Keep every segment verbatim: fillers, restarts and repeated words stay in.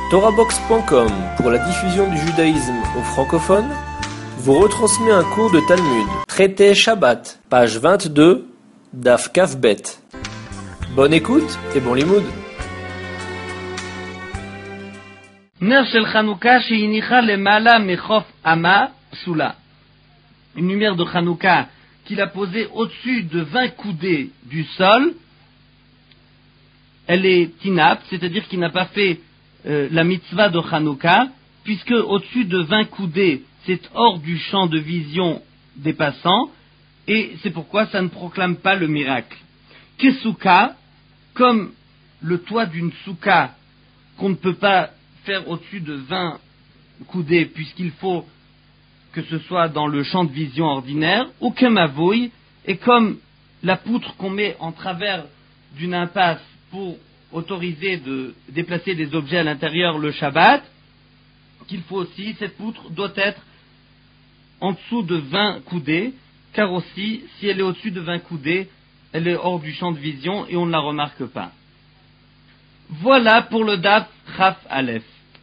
Torahbox point com, pour la diffusion du judaïsme aux francophones, vous retransmet un cours de Talmud, traité Shabbat, page vingt-deux, Daf Kaf Bet. Bonne écoute et bon limoud. Ner shel Chanouka sheinicha lemala mechof ama psula. Une lumière de Chanouka qu'il a posée au-dessus de vingt coudées du sol, elle est inapte, c'est-à-dire qu'il n'a pas fait euh, la mitzvah de Chanouka, puisque au-dessus de vingt coudées, c'est hors du champ de vision des passants, et c'est pourquoi ça ne proclame pas le miracle. Kesuka, comme le toit d'une souka, qu'on ne peut pas faire au-dessus de vingt coudées, puisqu'il faut que ce soit dans le champ de vision ordinaire, ou kemavoui, et comme la poutre qu'on met en travers d'une impasse pour autoriser de déplacer des objets à l'intérieur le Shabbat, qu'il faut aussi, cette poutre doit être en dessous de vingt coudées, car aussi, si elle est au-dessus de vingt coudées, elle est hors du champ de vision et on ne la remarque pas. Voilà pour le Daf Chaf Aleph.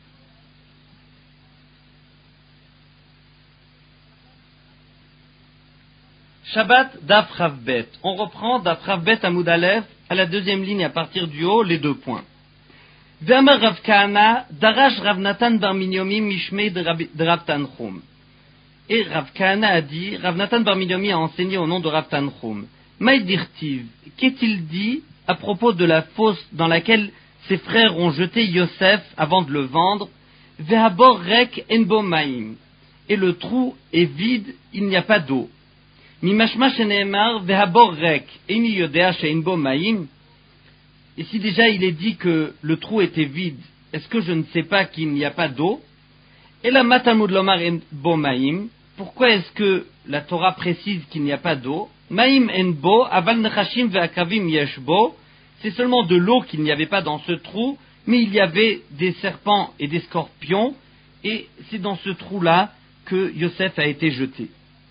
Shabbat Daf Chaf Bet. On reprend Daf Chaf Bet Amoud Aleph à la deuxième ligne à partir du haut, les deux points. Ve'amar Rav Kahana, Darash Rav Natan bar Minyomi Mishmei de Rav Tanchum. Et Rav Kahana a dit, Rav Natan bar Minyomi a enseigné au nom de Rav Tanchum. Maïdirtiv, qu'est-il dit à propos de la fosse dans laquelle ses frères ont jeté Yosef avant de le vendre? Ve'habor rek enbo maim. Et le trou est vide, il n'y a pas d'eau. Mimashma sheneemar ve'habor rek eni yodea she'enbo maim. Et si déjà il est dit que le trou était vide, est-ce que je ne sais pas qu'il n'y a pas d'eau? Et la matamud lomar enbo maim. Pourquoi est-ce que la Torah précise qu'il n'y a pas d'eau? Maim enbo aval nechashim ve'akavim yeshbo. C'est seulement de l'eau qu'il n'y avait pas dans ce trou, mais il y avait des serpents et des scorpions, et c'est dans ce trou-là que Yosef a été jeté.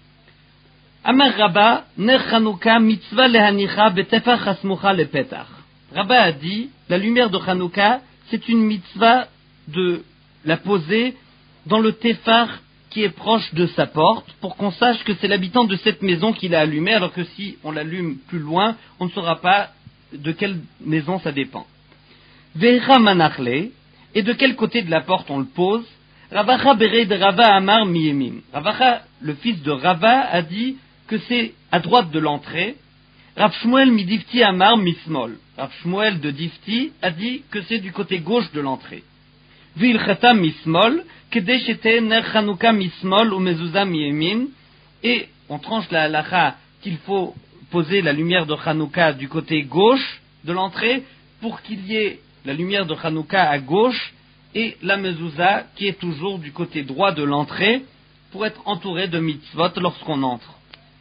Amar Rabba, ner Chanouka mitzvah lehanicha betefach hasmucha lepetach. Rabba a dit, la lumière de Chanouka, c'est une mitzvah de la poser dans le tefar qui est proche de sa porte, pour qu'on sache que c'est l'habitant de cette maison qui l'a allumé, alors que si on l'allume plus loin, on ne saura pas de quelle maison ça dépend. Vecha manachle, et de quel côté de la porte on le pose? Ravacha bere de Rava amar miyemim. Ravacha, le fils de Rava, a dit que c'est à droite de l'entrée. Rav Shmuel midifti amar mismol. Rav Shmuel de Difti a dit que c'est du côté gauche de l'entrée. Vilchata mismol, kedeshete ner Chanouka mismol ou mezouza miyemin. Et on tranche la halacha qu'il faut poser la lumière de Chanouka du côté gauche de l'entrée pour qu'il y ait la lumière de Chanouka à gauche et la mezouza qui est toujours du côté droit de l'entrée pour être entouré de mitzvot lorsqu'on entre.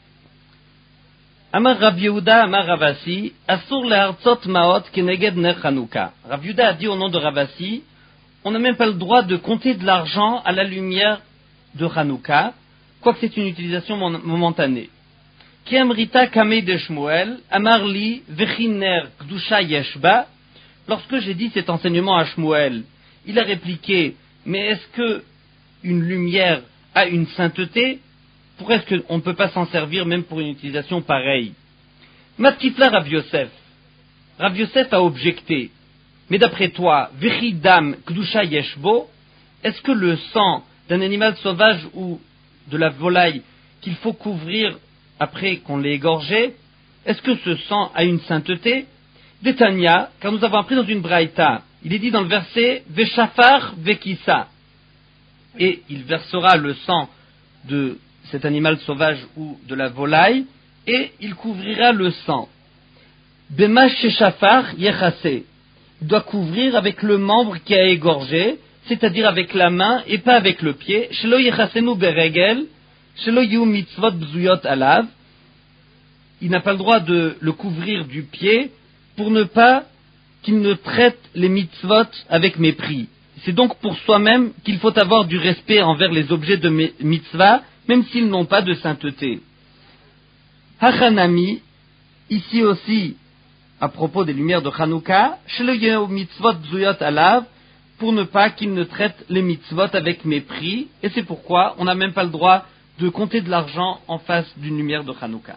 Amar Rav Yehuda Amar Ravasi Asur lehartzot maot keneged ner Chanouka. Rav Yehuda a dit au nom de Ravasi, on n'a même pas le droit de compter de l'argent à la lumière de Chanouka, quoique c'est une utilisation momentanée. Ki amrita kamei de Shmuel, amarli vechiner kdusha yeshba. Lorsque j'ai dit cet enseignement à Shmuel, il a répliqué, mais est-ce que une lumière a une sainteté? Pourquoi est-ce qu'on ne peut pas s'en servir même pour une utilisation pareille? Matkifla Rav Yosef. Rav Yosef a objecté, mais d'après toi, vechidam kdusha yeshbo, est-ce que le sang d'un animal sauvage ou de la volaille qu'il faut couvrir après qu'on l'ait égorgé, est-ce que ce sang a une sainteté? Détania, car nous avons appris dans une braïta, il est dit dans le verset Veshafar vekissa, et il versera le sang de cet animal sauvage ou de la volaille, et il couvrira le sang. Bema sheshafar yechase, il doit couvrir avec le membre qui a égorgé, c'est-à-dire avec la main et pas avec le pied. Shelo yechasenu beregel, shelo yu mitzvot bzuyot alav. Il n'a pas le droit de le couvrir du pied pour ne pas qu'il ne traite les mitzvot avec mépris. C'est donc pour soi-même qu'il faut avoir du respect envers les objets de mitzvah, même s'ils n'ont pas de sainteté. Hachanami, ici aussi, à propos des lumières de Chanouka, shelo yu mitzvot bzuyot alav, pour ne pas qu'ils ne traitent les mitzvot avec mépris, et c'est pourquoi on n'a même pas le droit de compter de l'argent en face d'une lumière de Hanouka.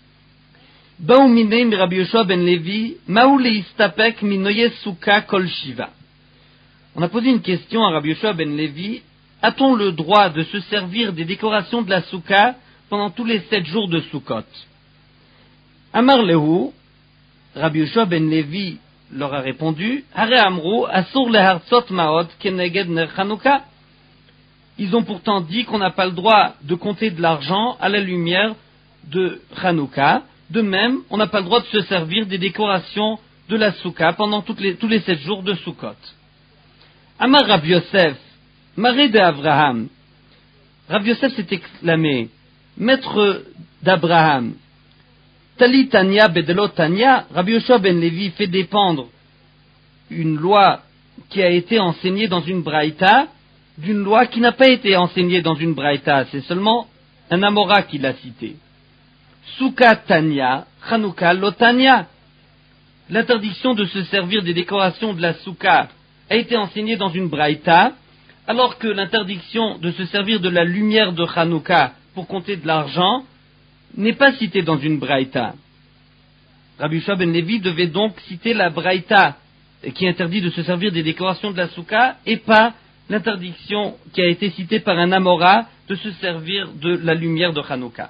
Baou mineim Rabbi Yoshua ben Levi, maou leistapek minoye souka kol shiva. On a posé une question à Rabbi Yoshua ben Levi, a-t-on le droit de se servir des décorations de la souka pendant tous les sept jours de Sukkot? Amar lehu, Rabbi Yoshua ben Levi leur a répondu, Hare amru asur lehartzot maot keneged ner Hanouka. Ils ont pourtant dit qu'on n'a pas le droit de compter de l'argent à la lumière de Hanouka. De même, on n'a pas le droit de se servir des décorations de la souka pendant toutes les, tous les sept jours de Sukkot. Amar Rabbi Yosef, Maré de Abraham. Rabbi Yosef s'est exclamé, Maître d'Abraham, Tali Tanya Bedelo Tanya, Rabbi Yoshua ben Levi fait dépendre une loi qui a été enseignée dans une braïta d'une loi qui n'a pas été enseignée dans une braïta, c'est seulement un Amora qui l'a cité. Souka Tanya, Hanouka Lotanya. L'interdiction de se servir des décorations de la souka a été enseignée dans une braïta, alors que l'interdiction de se servir de la lumière de Hanouka pour compter de l'argent n'est pas citée dans une braïta. Rabbi Yoshua ben Levi devait donc citer la braïta qui interdit de se servir des décorations de la souka et pas l'interdiction qui a été citée par un Amora de se servir de la lumière de Hanouka.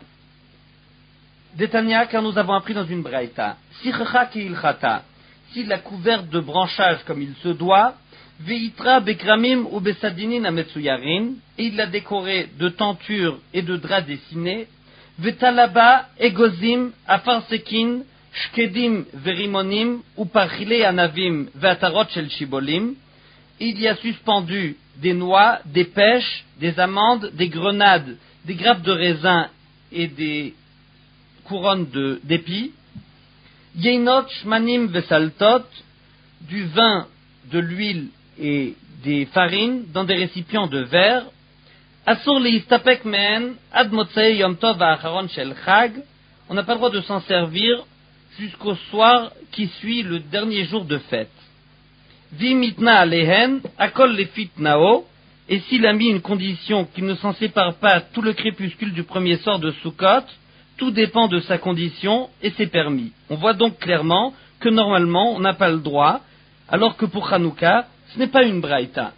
Détania, car nous avons appris dans une braïta, Sichacha ki ilchata, s'il l'a couverte de branchages comme il se doit, Veitra bekramim ou besadinin ametsuyarin, et il l'a décoré de tentures et de draps dessinés, Vetalaba egozim afarsekin, shkedim verimonim, ou parchile anavim veatarot shel shibolim, et il y a suspendu des noix, des pêches, des amandes, des grenades, des grappes de raisin et des couronne de, d'épis, Yeinot, Shmanim, Vesaltot, du vin, de l'huile et des farines dans des récipients de verre, Asur leistapek mehen, ad motzei yom tov ha'acharon shel chag, on n'a pas le droit de s'en servir jusqu'au soir qui suit le dernier jour de fête. Vi mitna alehen, akol lefit nao, et s'il a mis une condition qui ne s'en sépare pas tout le crépuscule du premier soir de Sukkot, tout dépend de sa condition et c'est permis. On voit donc clairement que normalement on n'a pas le droit, alors que pour Hanouka, ce n'est pas une braïta.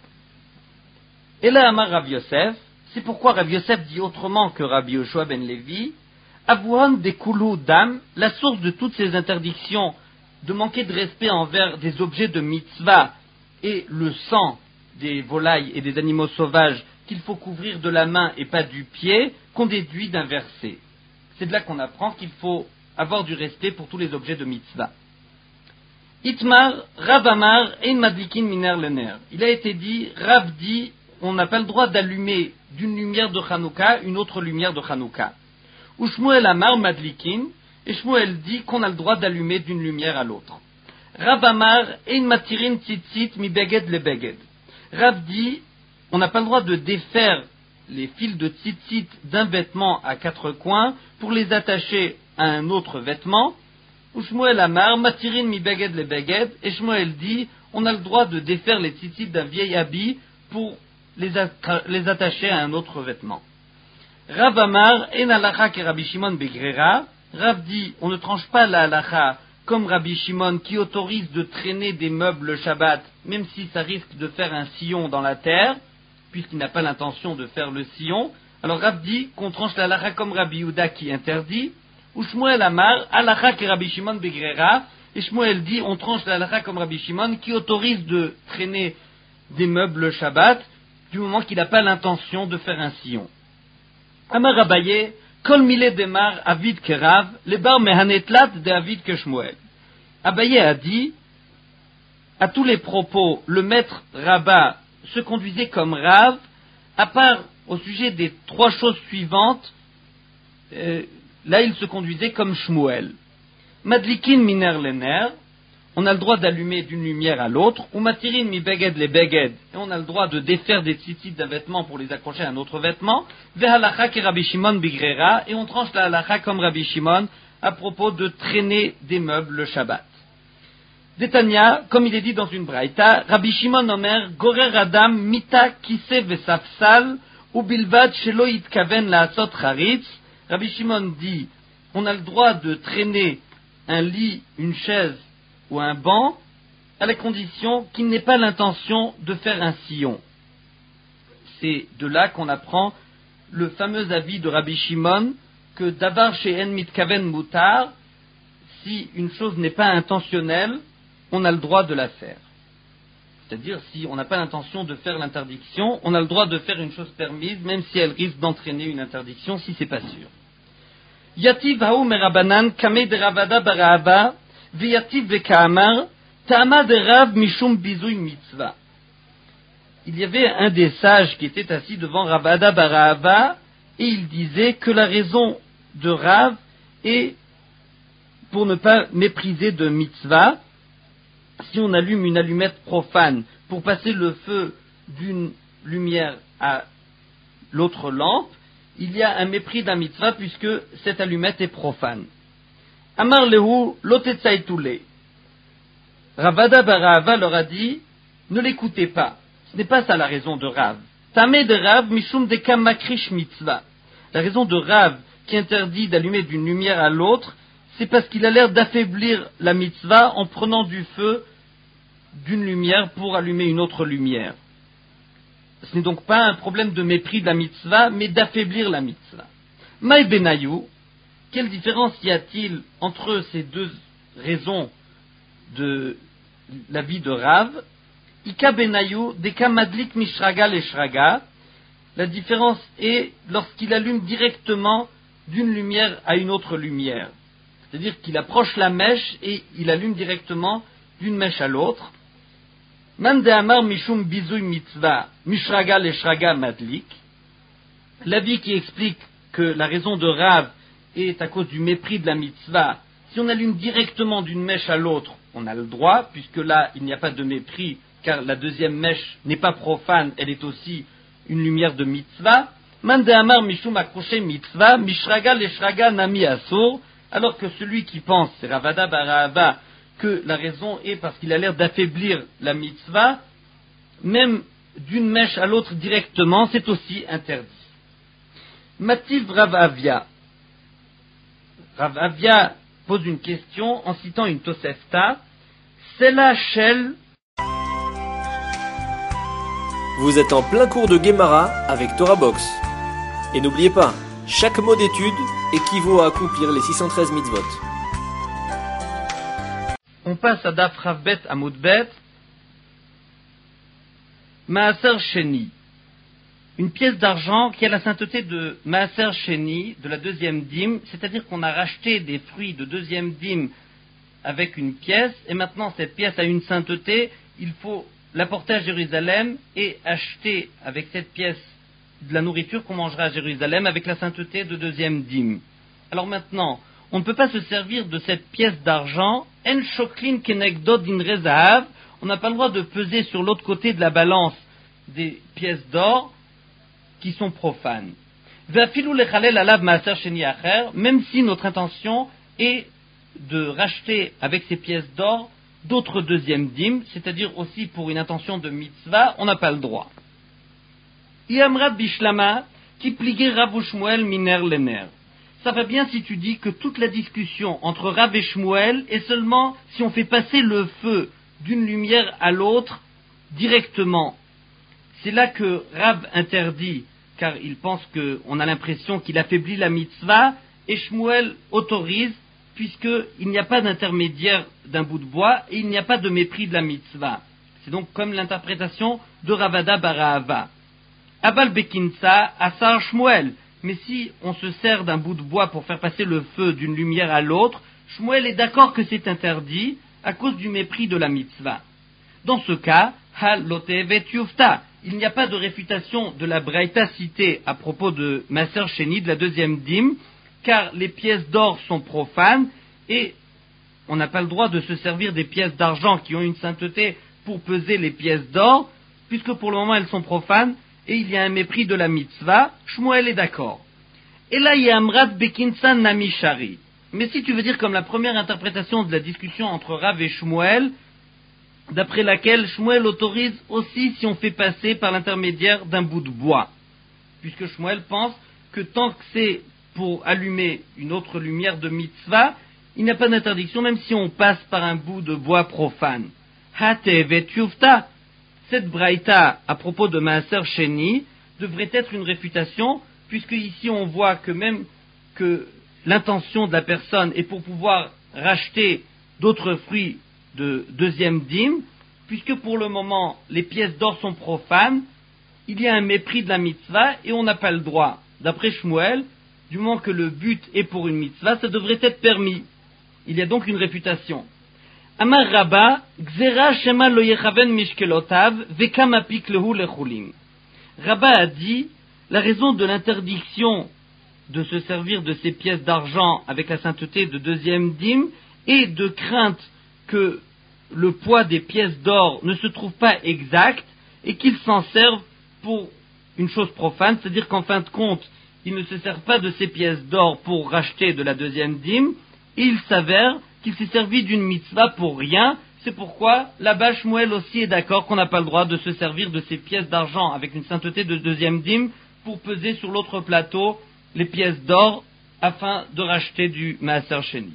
Et là, Amar Rav Yosef, c'est pourquoi Rav Yosef dit autrement que Rabbi Yoshua ben Levi, Avouhan de Koulou Dam, la source de toutes ces interdictions de manquer de respect envers des objets de mitzvah et le sang des volailles et des animaux sauvages qu'il faut couvrir de la main et pas du pied, qu'on déduit d'un verset. C'est de là qu'on apprend qu'il faut avoir du respect pour tous les objets de mitzvah. Itmar, Rav Amar, Ein Madlikin Miner Lener. Il a été dit, Rav dit, on n'a pas le droit d'allumer d'une lumière de Hanouka une autre lumière de Hanouka. Ou Shmuel Amar Madlikin, et Shmuel dit qu'on a le droit d'allumer d'une lumière à l'autre. Rav Amar, Ein Matirin Tzitzit Mi Beged Le Beged. Rav dit, on n'a pas le droit de défaire les fils de tzitzit d'un vêtement à quatre coins pour les attacher à un autre vêtement. Ou Shmuel Amar, Matirin mi beged le beged, et Shmuel dit, on a le droit de défaire les tzitzit d'un vieil habit pour les, attra- les attacher à un autre vêtement. Rav Amar, en halacha ke Rabbi Shimon begrera. Rav dit, on ne tranche pas la halacha comme Rabbi Shimon qui autorise de traîner des meubles le Shabbat, même si ça risque de faire un sillon dans la terre, puisqu'il n'a pas l'intention de faire le sillon. Alors Rav dit qu'on tranche la halacha comme Rabbi Yehuda qui interdit, ou Shmuel Amar, halacha que Rabbi Shimon begrera, et Shmuel dit on tranche la halacha comme Rabbi Shimon qui autorise de traîner des meubles le Shabbat, du moment qu'il n'a pas l'intention de faire un sillon. Amar Abaye, kol mile demar avid ke Rav, le bar mehanetlat de avid ke Shmuel. Abaye a dit, à tous les propos, le maître Rabbah se conduisait comme Rav, à part au sujet des trois choses suivantes, euh, là il se conduisait comme Shmuel. Madlikin miner lener, on a le droit d'allumer d'une lumière à l'autre, ou matirin mi beged le beged, et on a le droit de défaire des tzitzit d'un vêtement pour les accrocher à un autre vêtement, ve halacha ke Rabbi Shimon bigrera, et on tranche la halacha comme Rabbi Shimon à propos de traîner des meubles le Shabbat. Détania, comme il est dit dans une braïta, Rabbi Shimon Omer, Gorer Adam, Mita, Kise Vesafsal, ou Bilvad, Shelo Yitkaven Laasot Charitz. Rabbi Shimon dit, on a le droit de traîner un lit, une chaise ou un banc, à la condition qu'il n'ait pas l'intention de faire un sillon. C'est de là qu'on apprend le fameux avis de Rabbi Shimon, que Davar She'en Mitkaven Mutar, si une chose n'est pas intentionnelle, on a le droit de la faire. C'est-à-dire, si on n'a pas l'intention de faire l'interdiction, on a le droit de faire une chose permise, même si elle risque d'entraîner une interdiction, si c'est pas sûr. Yativ haou merabanan kame de ravada barahava, viyativ vekaamar, ta'ama de rav mishum bizouy mitzvah. Il y avait un des sages qui était assis devant Ravada barahava, et il disait que la raison de Rav est pour ne pas mépriser de mitzvah. Si on allume une allumette profane pour passer le feu d'une lumière à l'autre lampe, il y a un mépris d'un mitzvah puisque cette allumette est profane. Amar lehu lotetzaitule. Ravada barahava leur a dit, ne l'écoutez pas. Ce n'est pas ça la raison de Rav. Tamé de Rav mishum deka makrish mitzvah. La raison de Rav qui interdit d'allumer d'une lumière à l'autre, c'est parce qu'il a l'air d'affaiblir la mitzvah en prenant du feu d'une lumière pour allumer une autre lumière. Ce n'est donc pas un problème de mépris de la mitzvah, mais d'affaiblir la mitzvah. Maï benayou, quelle différence y a-t-il entre ces deux raisons de la vie de Rav? Ika benayou, deka madlik mishraga leshraga. La différence est lorsqu'il allume directement d'une lumière à une autre lumière. C'est-à-dire qu'il approche la mèche et il allume directement d'une mèche à l'autre. Man de amar mishum bizouy mitzvah, mishraga leshraga madlik. L'avis qui explique que la raison de Rav est à cause du mépris de la mitzvah. Si on allume directement d'une mèche à l'autre, on a le droit, puisque là, il n'y a pas de mépris, car la deuxième mèche n'est pas profane, elle est aussi une lumière de mitzvah. Man de amar mishum akroché mitzvah, mishraga leshraga nami asur. Alors que celui qui pense, c'est Ravada barahava, que la raison est parce qu'il a l'air d'affaiblir la mitzvah, même d'une mèche à l'autre directement, c'est aussi interdit. Mativ Rav Avia. Rav Avia pose une question en citant une Tosefta. C'est la shell. Vous êtes en plein cours de Gemara avec Torah Box. Et n'oubliez pas, chaque mot d'étude équivaut à accomplir les six cent treize mitzvot. On passe à Daf Ravbet Amoudbet. Maaser Sheni. Une pièce d'argent qui a la sainteté de Maaser Sheni, de la deuxième dîme, c'est-à-dire qu'on a racheté des fruits de deuxième dîme avec une pièce, et maintenant cette pièce a une sainteté, il faut l'apporter à Jérusalem et acheter avec cette pièce de la nourriture qu'on mangera à Jérusalem avec la sainteté de deuxième dîme. Alors maintenant, on ne peut pas se servir de cette pièce d'argent, en shoklin kenegdod din rezahav, on n'a pas le droit de peser sur l'autre côté de la balance des pièces d'or qui sont profanes. Ve'afilu lechalel alav maaser sheni acher, même si notre intention est de racheter avec ces pièces d'or d'autres deuxièmes dîmes, c'est-à-dire aussi pour une intention de mitzvah, on n'a pas le droit. Iamrat bishlama, qui pligue Rav Shmuel miner lener. Ça va bien si tu dis que toute la discussion entre Rav et Shmuel est seulement si on fait passer le feu d'une lumière à l'autre directement. C'est là que Rav interdit, car il pense qu'on a l'impression qu'il affaiblit la mitzvah, et Shmuel autorise, puisqu'il n'y a pas d'intermédiaire d'un bout de bois, et il n'y a pas de mépris de la mitzvah. C'est donc comme l'interprétation de Ravada barahava. Abal bekinsa, asar Shmuel. Mais si on se sert d'un bout de bois pour faire passer le feu d'une lumière à l'autre, Shmuel est d'accord que c'est interdit à cause du mépris de la mitzvah. Dans ce cas, hal lotevet yufta. Il n'y a pas de réfutation de la braïta citée à propos de Maaser Sheni, de la deuxième dîme, car les pièces d'or sont profanes et on n'a pas le droit de se servir des pièces d'argent qui ont une sainteté pour peser les pièces d'or, puisque pour le moment elles sont profanes et il y a un mépris de la mitzvah. Shmuel est d'accord. Et là, il y a Amrat Bekinsan Nami Shari. Mais si tu veux dire comme la première interprétation de la discussion entre Rav et Shmuel, d'après laquelle Shmuel autorise aussi si on fait passer par l'intermédiaire d'un bout de bois, puisque Shmuel pense que tant que c'est pour allumer une autre lumière de mitzvah, il n'y a pas d'interdiction même si on passe par un bout de bois profane. Hatevet yufta. Cette braïta à propos de Maaser Sheni devrait être une réfutation, puisque ici on voit que même que l'intention de la personne est pour pouvoir racheter d'autres fruits de deuxième dîme, puisque pour le moment les pièces d'or sont profanes, il y a un mépris de la mitzvah et on n'a pas le droit. D'après Shmuel, du moment que le but est pour une mitzvah, ça devrait être permis. Il y a donc une réfutation. Amar Rabba, Gzera Shema lo yechaven mishkelotav, vekam apik lehu lechulim. Rabba a dit, la raison de l'interdiction de se servir de ces pièces d'argent avec la sainteté de deuxième dîme est de crainte que le poids des pièces d'or ne se trouve pas exact et qu'ils s'en servent pour une chose profane, c'est-à-dire qu'en fin de compte, ils ne se servent pas de ces pièces d'or pour racheter de la deuxième dîme, et il s'avère qu'il s'est servi d'une mitzvah pour rien. C'est pourquoi là-bas Shmuel aussi est d'accord qu'on n'a pas le droit de se servir de ces pièces d'argent avec une sainteté de deuxième dîme pour peser sur l'autre plateau les pièces d'or afin de racheter du Maaser Sheni.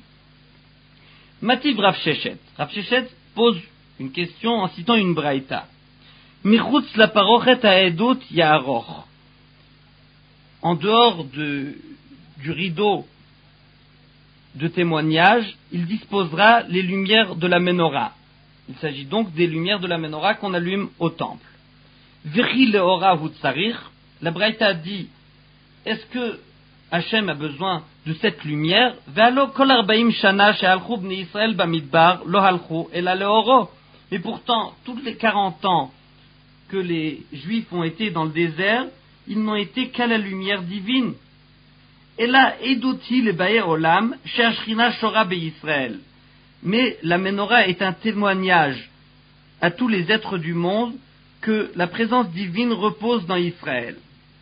Mativ Rav Sheshet. Rav Sheshet pose une question en citant une braïta. Michutz la parochet haedut ya'aroch. En dehors de, du rideau de témoignage, il disposera les lumières de la menorah. Il s'agit donc des lumières de la menorah qu'on allume au temple. V'chi leora hu tsarich. La braïta dit, est-ce que Hachem a besoin de cette lumière? Ve'alo kol arbaim shana she'alchu bnei Yisrael bamidbar lo halchu ela leoro. Mais pourtant, tous les quarante ans que les Juifs ont été dans le désert, ils n'ont été qu'à la lumière divine. Et là, Edoti le Baer Olam, She'ashrina Shora Israël. Mais la menorah est un témoignage à tous les êtres du monde que la présence divine repose dans Israël.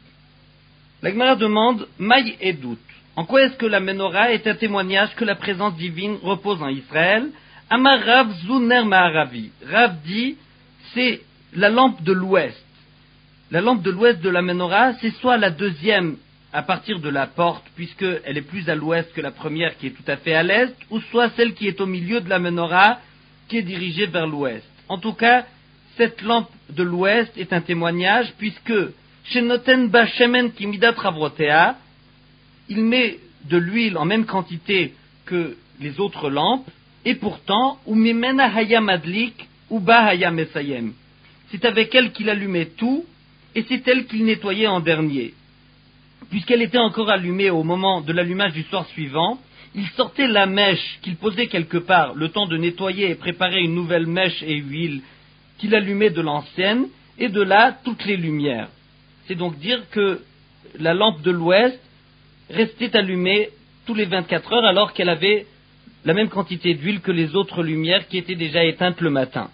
La Gemara demande, Maï Edut. En quoi est-ce que la menorah est un témoignage que la présence divine repose en Israël? Amar Rav Zuner Ma'aravi. Rav dit, c'est la lampe de l'ouest. La lampe de l'ouest de la menorah, c'est soit la deuxième à partir de la porte, puisqu'elle est plus à l'ouest que la première qui est tout à fait à l'est, ou soit celle qui est au milieu de la menorah, qui est dirigée vers l'ouest. En tout cas, cette lampe de l'ouest est un témoignage, puisque chez Noten Ba Shemen Kimidat Ravrotea, il met de l'huile en même quantité que les autres lampes, et pourtant, ou Mimena Hayam Adlik, ou Ba Hayam Esayem. C'est avec elle qu'il allumait tout, et c'est elle qu'il nettoyait en dernier. Puisqu'elle était encore allumée au moment de l'allumage du soir suivant, il sortait la mèche qu'il posait quelque part, le temps de nettoyer et préparer une nouvelle mèche et huile qu'il allumait de l'ancienne, et de là toutes les lumières. C'est donc dire que la lampe de l'ouest restait allumée tous les vingt-quatre heures alors qu'elle avait la même quantité d'huile que les autres lumières qui étaient déjà éteintes le matin.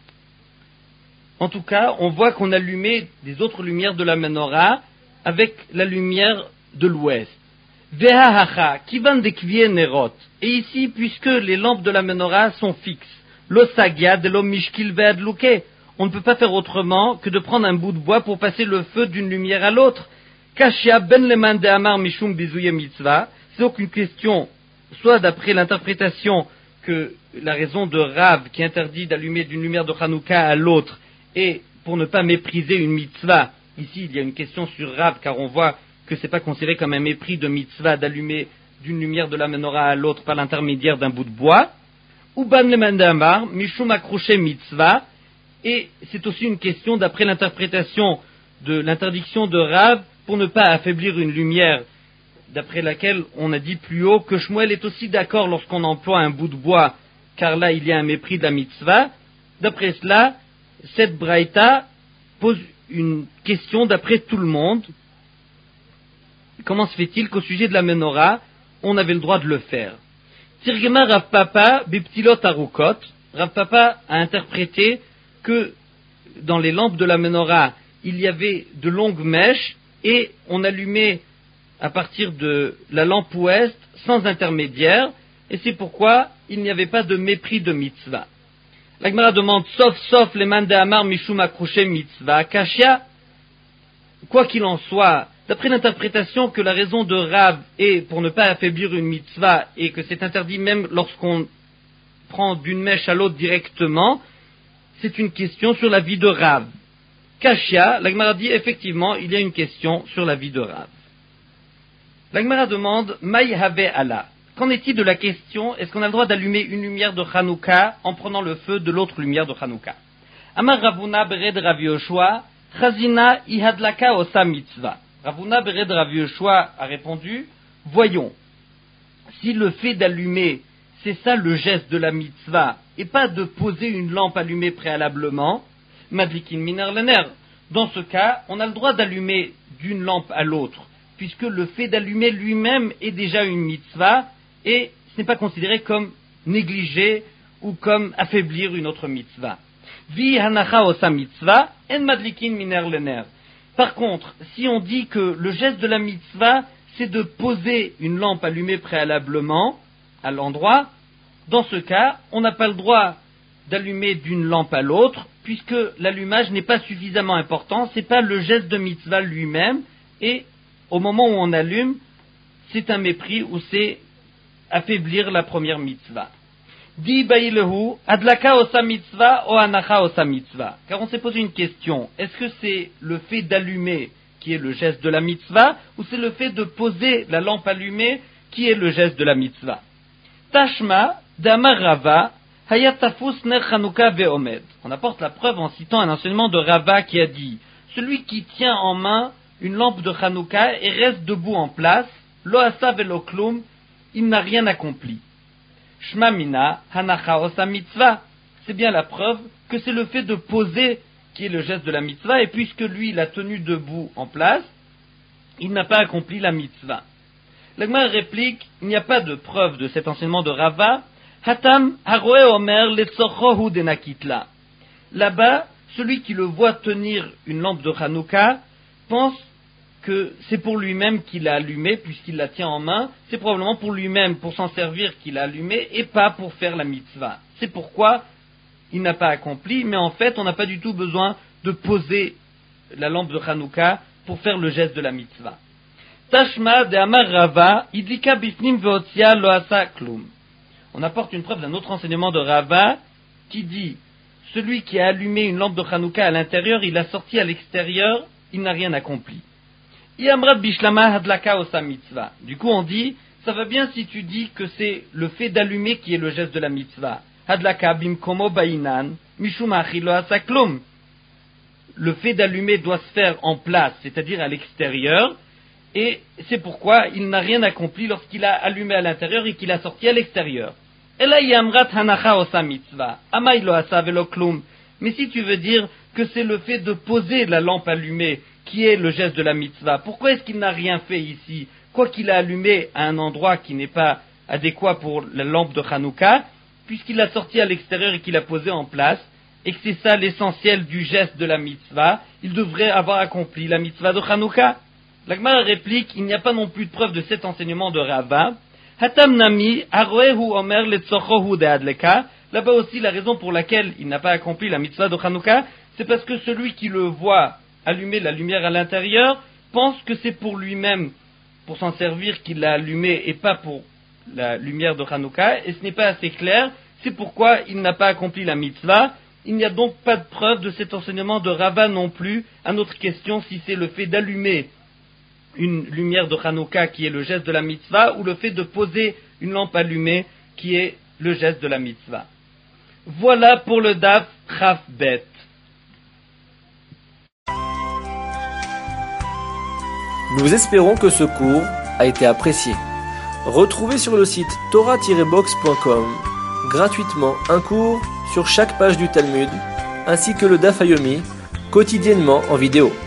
En tout cas, on voit qu'on allumait des autres lumières de la menorah avec la lumière de l'ouest. Vehahacha, kivan dekvie nerot. Et ici, puisque les lampes de la menorah sont fixes, l'osagia de l'omishkil veadluke, on ne peut pas faire autrement que de prendre un bout de bois pour passer le feu d'une lumière à l'autre. Kashia ben leman de amar mishum bizuye mitzvah. C'est donc une question, soit d'après l'interprétation que la raison de Rav qui interdit d'allumer d'une lumière de Hanouka à l'autre et pour ne pas mépriser une mitzvah. Ici, il y a une question sur Rav, car on voit que ce n'est pas considéré comme un mépris de mitzvah d'allumer d'une lumière de la menorah à l'autre par l'intermédiaire d'un bout de bois. Ou ban le mandamar, mishum akrouché mitzvah. Et c'est aussi une question d'après l'interprétation de l'interdiction de Rav pour ne pas affaiblir une lumière, d'après laquelle on a dit plus haut que Shmuel est aussi d'accord lorsqu'on emploie un bout de bois, car là il y a un mépris de la mitzvah. D'après cela, cette braïta pose une question d'après tout le monde. Comment se fait-il qu'au sujet de la menorah, on avait le droit de le faire? Tirgema Rav Papa biptilot arukot. Rav Papa a interprété que dans les lampes de la menorah, il y avait de longues mèches et on allumait à partir de la lampe ouest sans intermédiaire, et c'est pourquoi il n'y avait pas de mépris de mitzvah. La Gemara demande, sauf, sauf les man de Amar Mishum Akrouché Mitzvah Kashia. Quoi qu'il en soit, d'après l'interprétation que la raison de Rav est pour ne pas affaiblir une mitzvah et que c'est interdit même lorsqu'on prend d'une mèche à l'autre directement, c'est une question sur la vie de Rav. Kashia, la Gemara dit effectivement, il y a une question sur la vie de Rav. La Gemara demande, Maï Have Allah. Qu'en est-il de la question, est-ce qu'on a le droit d'allumer une lumière de Hanouka en prenant le feu de l'autre lumière de Hanouka? Amar Ravuna Bered Rav Yoshua, Chazina ihadlaka osa mitzvah. Ravuna Bered Rav Yoshua a répondu, voyons, si le fait d'allumer, c'est ça le geste de la mitzvah, et pas de poser une lampe allumée préalablement, madlikin miner lener. Dans ce cas, on a le droit d'allumer d'une lampe à l'autre, puisque le fait d'allumer lui-même est déjà une mitzvah, et ce n'est pas considéré comme négliger ou comme affaiblir une autre mitzvah. Vi hanacha osa mitzvah, en madlikin miner lener. Par contre, si on dit que le geste de la mitzvah, c'est de poser une lampe allumée préalablement à l'endroit, dans ce cas, on n'a pas le droit d'allumer d'une lampe à l'autre, puisque l'allumage n'est pas suffisamment important, c'est pas le geste de mitzvah lui-même, et au moment où on allume, c'est un mépris ou c'est affaiblir la première mitzvah. Di ba'ilehu, adlaka osa mitzvah o anacha osa mitzvah. Car on s'est posé une question, est-ce que c'est le fait d'allumer qui est le geste de la mitzvah, ou c'est le fait de poser la lampe allumée qui est le geste de la mitzvah? Tashma, d'Amar Rava, hayatafus ner Chanukah ve'omed. On apporte la preuve en citant un enseignement de Rava qui a dit, celui qui tient en main une lampe de Chanukah et reste debout en place, lo asa velo klum, il n'a rien accompli. Shma mina, hanacha osa mitzvah. C'est bien la preuve que c'est le fait de poser qui est le geste de la mitzvah, et puisque lui l'a tenu debout en place, il n'a pas accompli la mitzvah. La Gemara réplique, il n'y a pas de preuve de cet enseignement de Rava. Hatam haroe omer letzorchohu denakitla. Là-bas, celui qui le voit tenir une lampe de Hanouka pense que c'est pour lui-même qu'il l'a allumée, puisqu'il la tient en main. C'est probablement pour lui-même, pour s'en servir, qu'il l'a allumée, et pas pour faire la mitzvah. C'est pourquoi il n'a pas accompli, mais en fait, on n'a pas du tout besoin de poser la lampe de Hanouka pour faire le geste de la mitzvah. Tashma de Amar Rava, idlika bifnim veotzia lo asa klum. On apporte une preuve d'un autre enseignement de Rava qui dit, celui qui a allumé une lampe de Hanouka à l'intérieur, il l'a sorti à l'extérieur, il n'a rien accompli. Iamra bishlama hadlaka osa mitzvah. Du coup, on dit, ça va bien si tu dis que c'est le fait d'allumer qui est le geste de la mitzvah. Hadlaka bimkomo bainan, mishum achilo asa klum. Le fait d'allumer doit se faire en place, c'est-à-dire à l'extérieur, et c'est pourquoi il n'a rien accompli lorsqu'il a allumé à l'intérieur et qu'il a sorti à l'extérieur. Ela yamrat hanacha osa mitzvah, amay lo asa velo klum. Mais si tu veux dire que c'est le fait de poser la lampe allumée qui est le geste de la mitzvah, pourquoi est-ce qu'il n'a rien fait ici? Quoi qu'il a allumé à un endroit qui n'est pas adéquat pour la lampe de Hanouka, puisqu'il l'a sorti à l'extérieur et qu'il l'a posé en place, et que c'est ça l'essentiel du geste de la mitzvah, il devrait avoir accompli la mitzvah de Hanouka. La Gemara réplique, il n'y a pas non plus de preuve de cet enseignement de Rava. Hatam nami, aroehu omer letzorchohu de adleka. Là-bas aussi, la raison pour laquelle il n'a pas accompli la mitzvah de Hanouka, c'est parce que celui qui le voit allumer la lumière à l'intérieur pense que c'est pour lui-même, pour s'en servir, qu'il l'a allumé et pas pour la lumière de Hanouka, et ce n'est pas assez clair, c'est pourquoi il n'a pas accompli la mitzvah. Il n'y a donc pas de preuve de cet enseignement de Rava non plus. À notre question, si c'est le fait d'allumer une lumière de Hanouka qui est le geste de la mitzvah, ou le fait de poser une lampe allumée qui est le geste de la mitzvah. Voilà pour le daf Chaf Bet. Nous espérons que ce cours a été apprécié. Retrouvez sur le site torah tiret box point com gratuitement un cours sur chaque page du Talmud, ainsi que le Daf Yomi, quotidiennement en vidéo.